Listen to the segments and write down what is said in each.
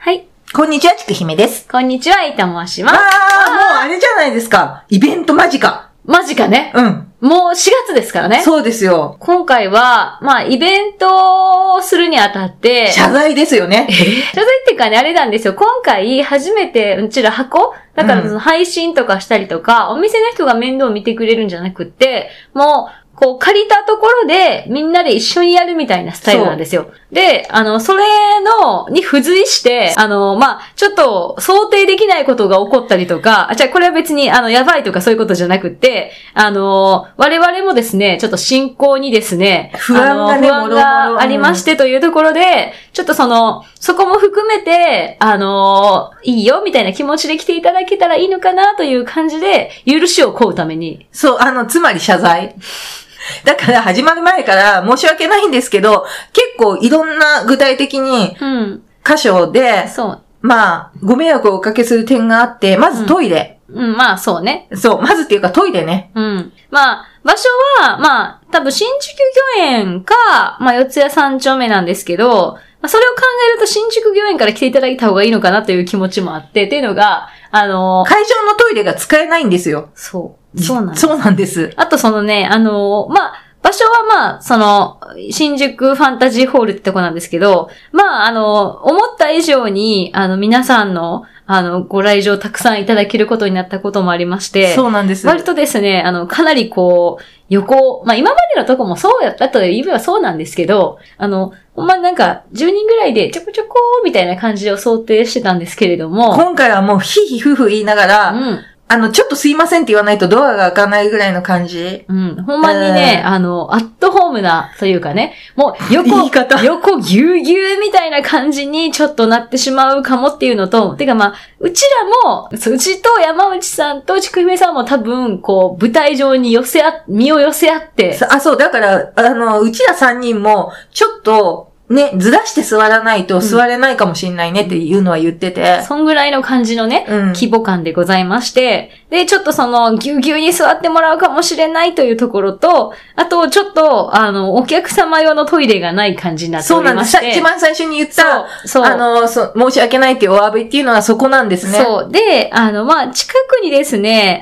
はい。 こんにちは、ちくひめです。 こんにちは、いと申します。 もうあれじゃないですか。イベント間近。 間近ね。 うん。 もう4月ですからね。 そうですよ。 今回は、イベントをするにあたって、 謝罪ですよね。 謝罪っていうかね、あれなんですよ。今回、初めて、うちら箱だからその配信とかしたりとか、お店の人が面倒を見てくれるんじゃなくって、もう、借りたところで、みんなで一緒にやるみたいなスタイルなんですよ。で、それに付随して、ちょっと想定できないことが起こったりとか、これは別に、やばいとかそういうことじゃなくって、我々もですね、ちょっと進行にですね、 不安がありましてというところで、ちょっとそこも含めて、いいよ、みたいな気持ちで来ていただけたらいいのかなという感じで、許しを請うために。 そう、つまり謝罪。だから始まる前から申し訳ないんですけど、結構いろんな具体的に、箇所で、ご迷惑をおかけする点があって、まずトイレ。 そうね。 そう、まずっていうかトイレね。 場所は、多分新宿御苑か、四谷三丁目なんですけど、それを考えると新宿御苑から来ていただいた方がいいのかなという気持ちもあって、っていうのが、会場のトイレが使えないんですよ。 そうなんです。 そうなんです。 あと場所は新宿ファンタジーホールってとこなんですけど、思った以上に、皆さんの、ご来場たくさんいただけることになったこともありまして、 そうなんです。 割とですね、かなり今までのとこもそうやったと言えばそうなんですけど、10人ぐらいでちょこちょこみたいな感じを想定してたんですけれども、 今回はもうヒヒフフ言いながら、ちょっとすいませんって言わないとドアが開かないぐらいの感じ。 ほんまにね、アットホームな、というかね、もう横ぎゅうぎゅうみたいな感じにちょっとなってしまうかもっていうのと、うちらも、うちと山内さんとちくひめさんも多分、舞台上に身を寄せ合って。 そう、だから、うちら3人も、ちょっと、ね、ずらして座らないと座れないかもしれないねっていうのは言ってて。 そんぐらいの感じのね、規模感でございまして、で、ちょっとぎゅうぎゅうに座ってもらうかもしれないというところと、あと、ちょっと、お客様用のトイレがない感じになっておりまして。 そうなんです。一番最初に言った、申し訳ないっていうお詫びっていうのはそこなんですね。 そう。で、近くにですね、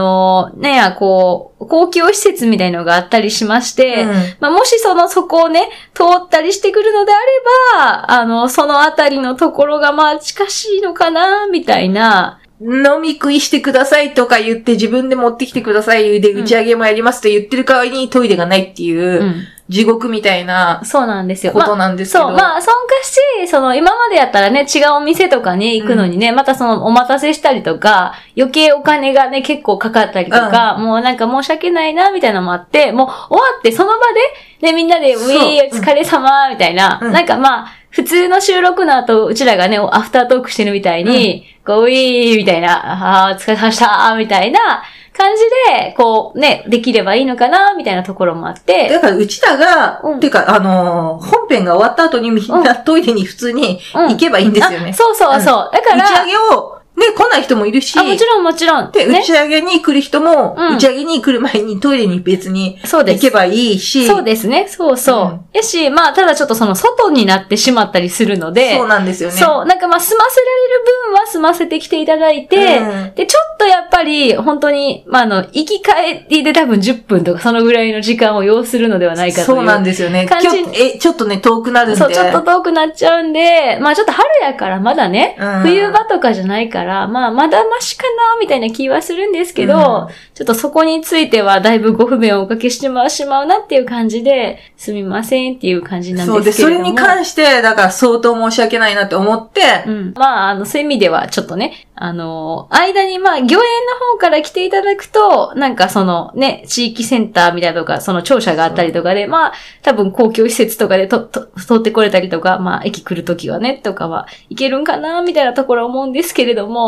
公共施設みたいのがあったりしまして、もしそこをね、通ったりしてくるのであれば、そのあたりのところが近しいのかな、みたいな。 飲み食いしてくださいとか言って自分で持ってきてくださいで打ち上げもやりますと言ってる代わりにトイレがないっていう、地獄みたいな。 そうなんですよ。 ことなんですけど。 そんかし、今までやったらね、違うお店とかに行くのにね、またお待たせしたりとか、余計お金がね、結構かかったりとか、もう申し訳ないな、みたいなのもあって、もう終わってその場で、ね、みんなで、お疲れ様、みたいな、普通の収録の後、うちらがね、アフタートークしてるみたいに、みたいな、お疲れ様でした、みたいな感じで、できればいいのかな、みたいなところもあって。 だから、うちらが、てか、本編が終わった後にみんなトイレに普通に行けばいいんですよね。 そう。だから、 打ち上げを、来ない人もいるし。 もちろん。 で、打ち上げに来る人も、打ち上げに来る前にトイレに別に行けばいいし。 そうですね。そう。やし、ただちょっと外になってしまったりするので。 そうなんですよね。 そう。済ませられる分は済ませてきていただいて、で、ちょっとやっぱり、本当に、行き帰りで多分10分とかそのぐらいの時間を要するのではないかという。 そうなんですよね。ちょっとね、遠くなるんで。 そう、ちょっと遠くなっちゃうんで、ちょっと春やからまだね、冬場とかじゃないから、まだマシかな、みたいな気はするんですけど、ちょっとそこについてはだいぶご不便をおかけしてしまうなっていう感じで、すみませんっていう感じなんですけれども。 それに関して、だから相当申し訳ないなって思って、 そういう意味ではちょっとね、間に御苑の方から来ていただくと、地域センターみたいなとか、庁舎があったりとかで、多分公共施設とかで通ってこれたりとか、駅来るときはね、とかは、行けるんかな、みたいなところは思うんですけれども、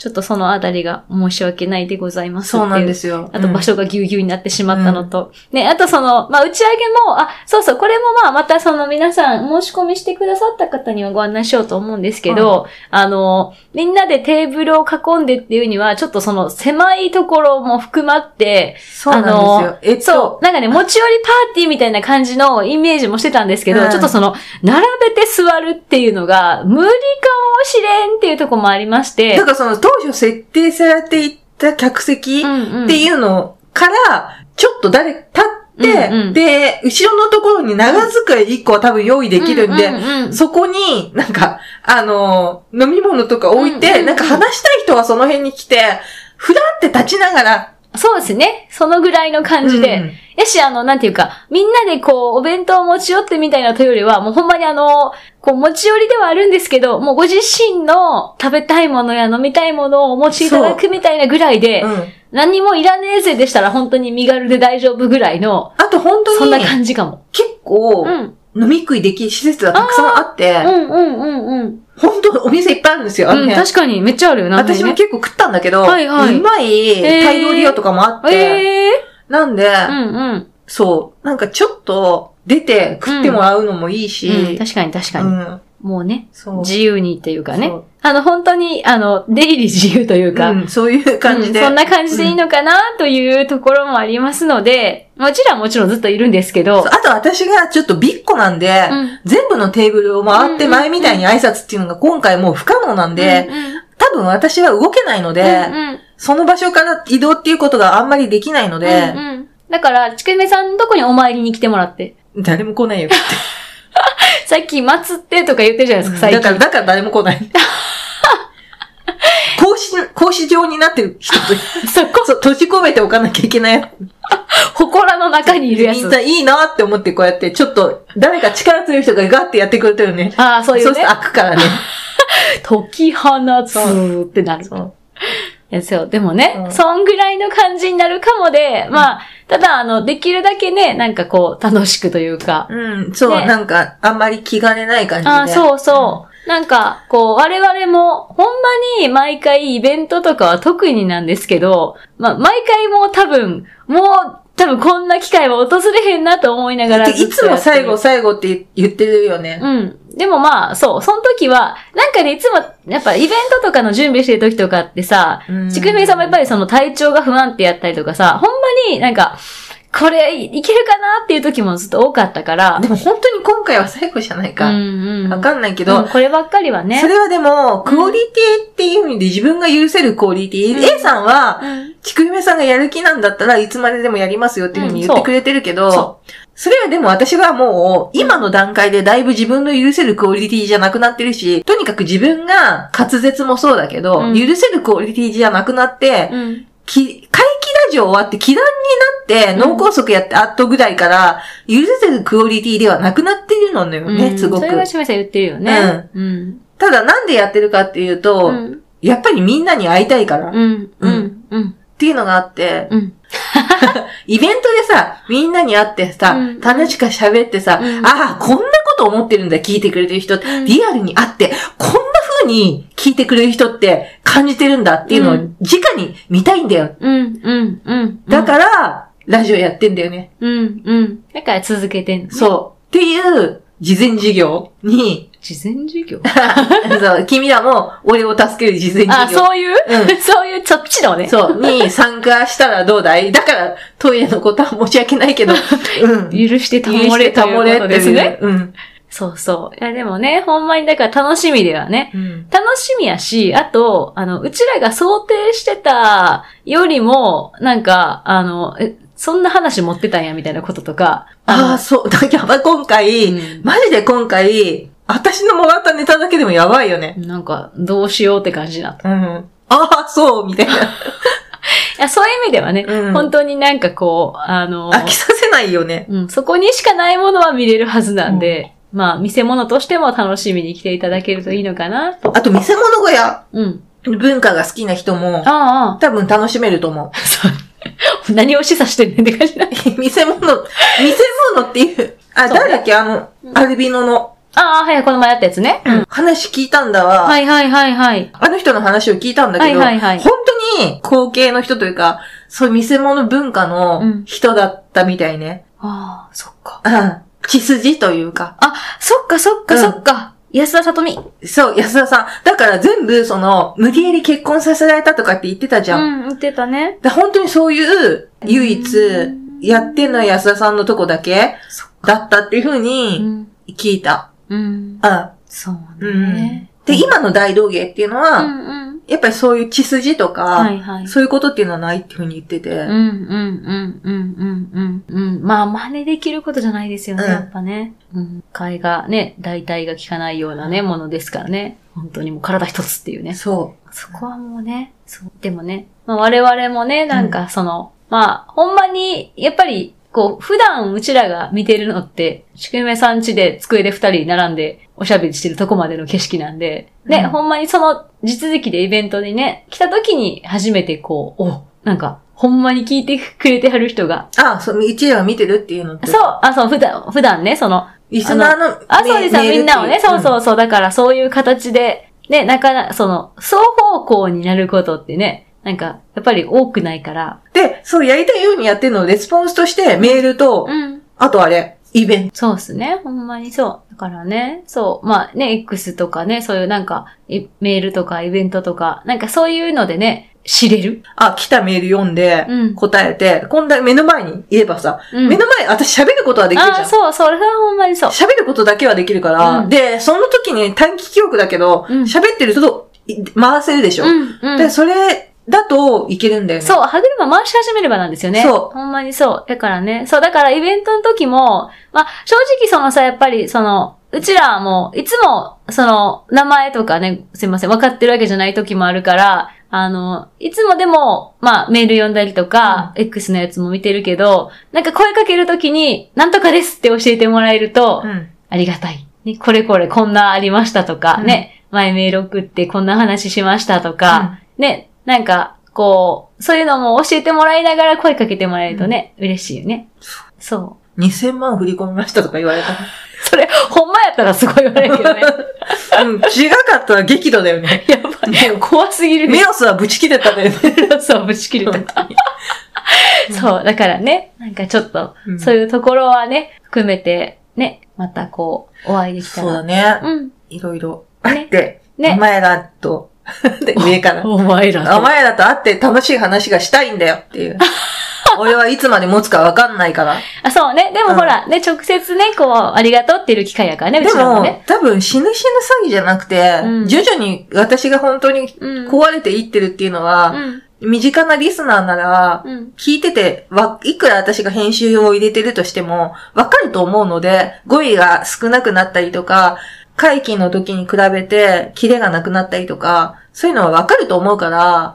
ちょっとそのあたりが申し訳ないでございます。 そうなんですよ。 あと場所がぎゅうぎゅうになってしまったのと。ね、あとその、打ち上げも、そうそう、これもまたその皆さん申し込みしてくださった方にはご案内しようと思うんですけど、みんなでテーブルを囲んでっていうには、ちょっとその狭いところも含まって、 そうなんですよ。 そう、なんかね、持ち寄りパーティーみたいな感じのイメージもしてたんですけど、ちょっとその、並べて座るっていうのが無理かもしれんっていうところもありまして。 だからその当初設定されていた客席っていうのから、ちょっと立って、で、後ろのところに長机1個は多分用意できるんで、そこになんか、飲み物とか置いて、なんか話したい人はその辺に来て、ふらって立ちながら、 そうですね。そのぐらいの感じで。やし、なんていうか、みんなでこう、お弁当を持ち寄ってみたいなというよりは、もうほんまにこう、持ち寄りではあるんですけど、もうご自身の食べたいものや飲みたいものをお持ちいただくみたいなぐらいで、何もいらねえぜでしたら本当に身軽で大丈夫ぐらいの、 あと本当に、 そんな感じかも。 結構、飲み食いできる施設がたくさんあって、本当お店いっぱいあるんですよ。 確かに、めっちゃあるよな。 私も結構食ったんだけど、うまいタイ料理屋とかもあって、なんで、そう、なんかちょっと出て食ってもらうのもいいし、 確かに確かに。もうね、自由にっていうかね。本当に、出入り自由というか、 そういう感じで。 そんな感じでいいのかなというところもありますので、もちろんずっといるんですけど。 あと私がちょっとビッコなんで、全部のテーブルを回って前みたいに挨拶っていうのが今回もう不可能なんで、多分私は動けないので、その場所から移動っていうことがあんまりできないので、 だから、ちくめさんのとこにお参りに来てもらって。 誰も来ないよって。 さっき祭ってとか言ってるじゃないですか、最近。 だから誰も来ない。格子状になってる人と、閉じ込めておかなきゃいけない。 祠の中にいるやつ。 みんないいなって思ってこうやって、ちょっと、誰か力強い人がガッてやってくれてるね。 そういうね。 そうすると開くからね。 解き放つってなる。そう。でもね、そんぐらいの感じになるかもで、ただ、できるだけね、なんかこう、楽しくというか。 そう、なんか、あんまり気兼ねない感じで。 そう。なんか、こう、我々も、ほんまに毎回イベントとかは特になんですけど、毎回もう多分こんな機会は訪れへんなと思いながら。 いつも最後って言ってるよね。 でもその時は、なんかね、いつも、やっぱイベントとかの準備してる時とかってさ、ちくめさんもやっぱりその体調が不安定やったりとかさ、ほんまになんか、これいけるかなっていう時もずっと多かったから。 でも本当に今回は最後じゃないか。わかんないけど、 こればっかりはね。 それはでも、クオリティっていう意味で自分が許せるクオリティ。A さんは、ちくひめさんがやる気なんだったらいつまででもやりますよっていうふうに言ってくれてるけど、それはでも私はもう、今の段階でだいぶ自分の許せるクオリティじゃなくなってるし、とにかく自分が滑舌もそうだけど、許せるクオリティじゃなくなって、怪奇ラジオ終わって気団になって脳梗塞やって後ぐらいから許せるクオリティではなくなっているのよね、すごく。 それはしめさん言ってるよね。 ただなんでやってるかっていうと、やっぱりみんなに会いたいから。っていうのがあって、イベントでさ、みんなに会ってさ、楽しく喋ってさ、こんなこと思ってるんだ、聞いてくれてる人、リアルに会って、こんな風に聞いてくれる人って感じてるんだっていうのを直に見たいんだよ。だから、ラジオやってんだよね。 だから続けてんの。 そう。っていう、事前授業に、 事前授業そう、君らも俺を助ける事前授業。 そういう、そういう、そっちのね。 そう、に参加したらどうだい？だから、トイレのことは申し訳ないけど、 許してたもれということですね。そう。いや、でもね、ほんまにだから楽しみではね。楽しみやし、あと、うちらが想定してたよりも、なんか、そんな話持ってたんや、みたいなこととか。 そう。だから今回、マジで今回、私のもらったネタだけでもやばいよね。 なんか、どうしようって感じになった。 そう、みたいな。いや、そういう意味ではね、本当になんかこう、 飽きさせないよね。 そこにしかないものは見れるはずなんで、見せ物としても楽しみに来ていただけるといいのかなと。 あと、見せ物小屋。文化が好きな人も、多分楽しめると思う。 そう。何を示唆してんねんって感じだ。 見せ物っていう。誰だっけアルビノの。 ああ、はい、この前やったやつね。 話聞いたんだわ。 はいはいはいはい。 あの人の話を聞いたんだけど、はいはいはい、本当に後継の人というか、そういう見せ物文化の人だったみたいね。 ああ、そっか。 血筋というか。 あ、そっかそっかそっか。安田さとみ。 そう、安田さん。だから全部無理やり結婚させられたとかって言ってたじゃん。 言ってたね。 本当にそういう唯一やってんのは安田さんのとこだけだったっていう風に聞いた。 そうね。 で、今の大道芸っていうのは、やっぱりそういう血筋とか、そういうことっていうのはないっていうふうに言ってて。 まあ、真似できることじゃないですよね、やっぱね。替えがね、代替が効かないようなね、ものですからね。本当にもう体一つっていうね。そこはもうね、でもね、まあ、我々もね、なんかまあ、ほんまに、やっぱり、普段うちらが見てるのって、しくめさん家で机で二人並んでおしゃべりしてるとこまでの景色なんで、ね、ほんまに地続きでイベントにね、来た時に初めてなんか、ほんまに聞いてくれてはる人が。 うちらが見てるっていうのって。 普段ね、 リスナーのそうですみんなをね、そう、だからそういう形で、ね、双方向になることってね、なんか、やっぱり多くないから。 で、やりたいようにやってるのレスポンスとしてメールと、あとイベント。 そうですね。ほんまにそう。だからね、まあね、X とかね、そういうなんか、メールとかイベントとか、なんかそういうのでね、知れる。 来たメール読んで、答えて、今度目の前にいればさ、目の前、私喋ることはできるじゃん。 それはほんまにそう。 喋ることだけはできるから、で、その時に短期記憶だけど、喋ってると回せるでしょ。で、それ、だといけるんだよね。 歯車回し始めればなんですよね。ほんまにそう。だからね。だからイベントの時も、まあ、正直やっぱりうちらも、いつも、名前とかね、すいません、分かってるわけじゃない時もあるから、いつもでも、まあ、メール読んだりとか、X のやつも見てるけど、なんか声かける時に、なんとかですって教えてもらえると、ありがたい。ね、これこんなありましたとか、ね、前メール送ってこんな話しましたとか、ね、なんか、そういうのも教えてもらいながら声かけてもらえるとね、嬉しいよね。そう。 2000万振り込みましたとか言われた。 それ、ほんまやったらすごい言われるけどね。 違かったら激怒だよね。 やばい。怖すぎる。 メロスはブチ切れたんだよね。 メロスはブチ切れた。そう、だからね、なんかちょっと、そういうところはね、含めて、ね、またお会いできたら。 そうだね。いろいろあって、お前らと、で、上から。お前らと会って楽しい話がしたいんだよっていう。俺はいつまで持つかわかんないから。 そうね。でもほら、ね、直接ね、ありがとうっていう機会やからね、うちらもね。 でも、多分死ぬ詐欺じゃなくて、徐々に私が本当に壊れていってるっていうのは、身近なリスナーなら、聞いてて、いくら私が編集を入れてるとしても、わかると思うので、語彙が少なくなったりとか、会期の時に比べて、キレがなくなったりとか、そういうのはわかると思うから、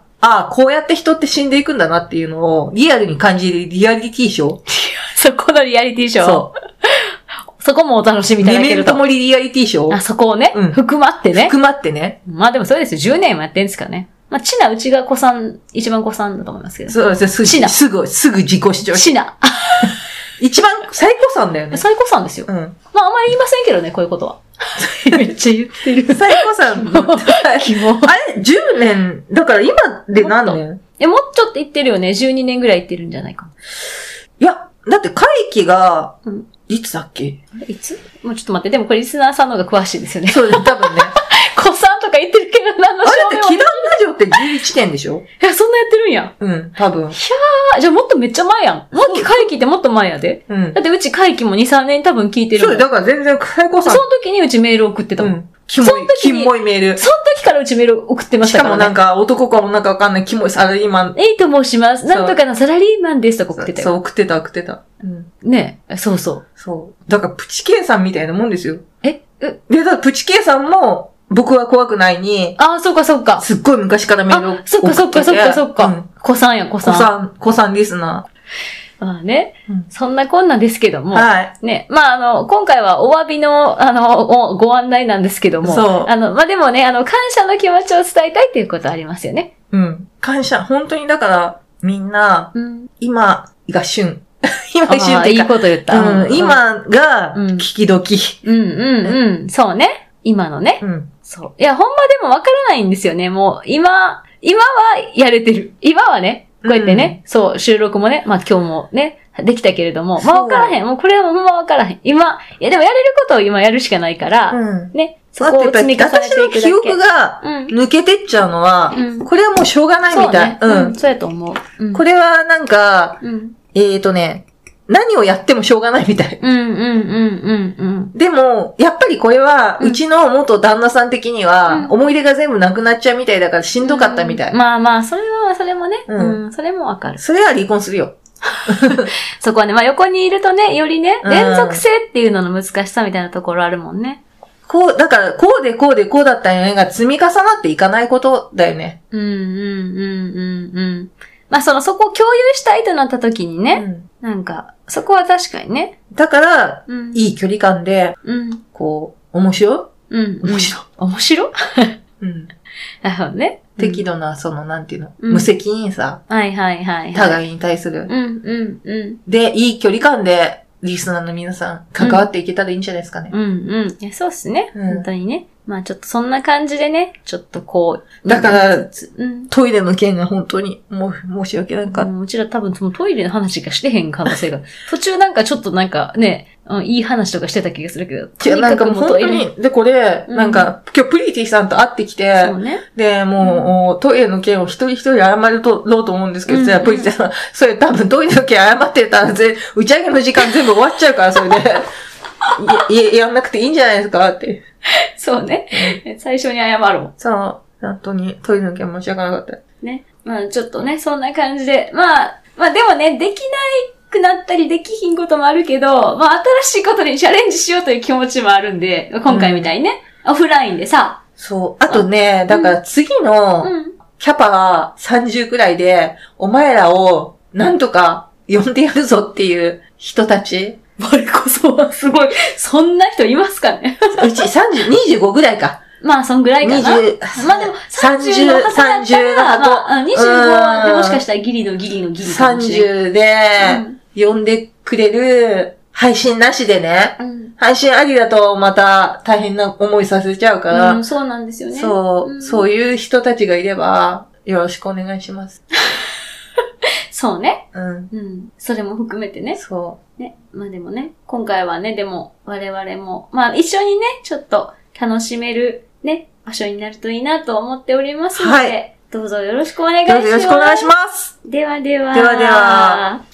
こうやって人って死んでいくんだなっていうのを、リアルに感じるリアリティショー。 そこのリアリティショー。そこもお楽しみいただけると。 メメントモリリアリティショー。 そこをね、含まってね。 含まってね。 まあでもそうですよ。10年もやってんですからね。まあ、チナ、うちが一番子さんだと思いますけど。 そうです。チナ。すぐ自己主張。 チナ。 一番最古さんだよね。 最古さんですよ。まああんまり言いませんけどね、こういうことは。めっちゃ言ってる。 最古さん。10年、だから今で何年？ もうちょっと言ってるよね。12年ぐらい言ってるんじゃないか。 いや、だって会期が、いつだっけ？ いつ？もうちょっと待って、でもこれリスナーさんの方が詳しいですよね。 そうです、多分ね。 子さんとか言ってるけど、何の証明も。 あれって、キランラジオって11点でしょ？ いや、そんなやってるんや。 多分。 じゃあもっとめっちゃ前やん。もっと会期ってもっと前やで。だってうち会期も2、3年多分聞いてる。 そう、だから全然、最高さん。 その時にうちメール送ってたもん。 キモいメール。 その時からうちメール送ってましたからね。 しかもなんか、男か女かわかんないキモいサラリーマン。 と申します。なんとかのサラリーマンですとか送ってたよ。 そう、送ってた。 ねえ、そう。 だから、プチケイさんみたいなもんですよ。 で、 だからプチケイさんも、僕は怖くないに。 そうか。 すっごい昔からメールを送ってて。 そっか。子さんや、子さんリスナー。 まあね、そんなこんなですけども。 はい。 ね、まあ今回はお詫びの、ご案内なんですけども。 そう。 まあでもね、感謝の気持ちを伝えたいっていうことはありますよね。 感謝。本当にだから、みんな、今が旬。 今が旬っていうか。 いいこと言った。 今が、聞き時。 そうね。今のね。そう。いや、ほんまでもわからないんですよね。もう、今はやれてる。今はね、こうやってね、そう、収録もね、まあ今日もね、できたけれども、まあわからへん。もうこれはほんまわからへん。今、いやでもやれることを今やるしかないから、ね、そこを積み重ねていくだけ。 私の記憶が抜けてっちゃうのは、これはもうしょうがないみたい。 そうやと思う。 これはなんか、何をやってもしょうがないみたい。でも、やっぱりこれは、うちの元旦那さん的には、思い出が全部なくなっちゃうみたいだからしんどかったみたい。 まあまあ、それもね、それもわかる。 それは離婚するよ。 そこはね、まあ横にいるとね、よりね、連続性っていうのの難しさみたいなところあるもんね。 だから、こうでこうでこうだったよねが積み重なっていかないことだよね。 まあそこを共有したいとなった時にね、なんか、そこは確かにね。 だから、いい距離感で、こう、面白面白なるほどね。 適度な、なんていうの、無責任さ。 互いに対する。で、いい距離感で、リスナーの皆さん、関わっていけたらいいんじゃないですかね。 いや、そうっすね。本当にね。まあちょっとそんな感じでね、ちょっとこう。 だから、トイレの件が本当に、申し訳ないか。 うちら多分そのトイレの話がしてへん可能性が。途中なんかちょっとなんかね、いい話とかしてた気がするけど。 いや、なんかもう本当に、で、これ、なんか、今日プリティさんと会ってきて、で、もう、トイレの件を一人一人謝ろうと思うんですけど、じゃあプリティさん、それ多分トイレの件謝ってたら、打ち上げの時間全部終わっちゃうから、それで。やんなくていいんじゃないですかって。 そうね。最初に謝ろう。 そう。本当にトイレの件申し訳なかった。 ね。まあちょっとね、そんな感じで。まあでもね、できないくなったりできひんこともあるけど、まあ新しいことにチャレンジしようという気持ちもあるんで、今回みたいにね、オフラインでさ。 そう。あとね、だから次のキャパが30くらいで、お前らをなんとか呼んでやるぞっていう人たち。 我こそはすごい。そんな人いますかねうち25ぐらいか。 まあ、そんぐらいかな。まあでも、30の箱。25はでもしかしたらギリのギリかもしれない。 30で、呼んでくれる、配信なしでね。配信ありだとまた大変な思いさせちゃうから。 そうなんですよね。 そういう人たちがいれば、よろしくお願いします。 そうね。それも含めてね。 そう。 ね。まあでもね、今回はね、でも我々も、まあ一緒にね、ちょっと楽しめるね、場所になるといいなと思っておりますので、どうぞよろしくお願いします。 どうぞよろしくお願いします。 ではでは。 ではでは。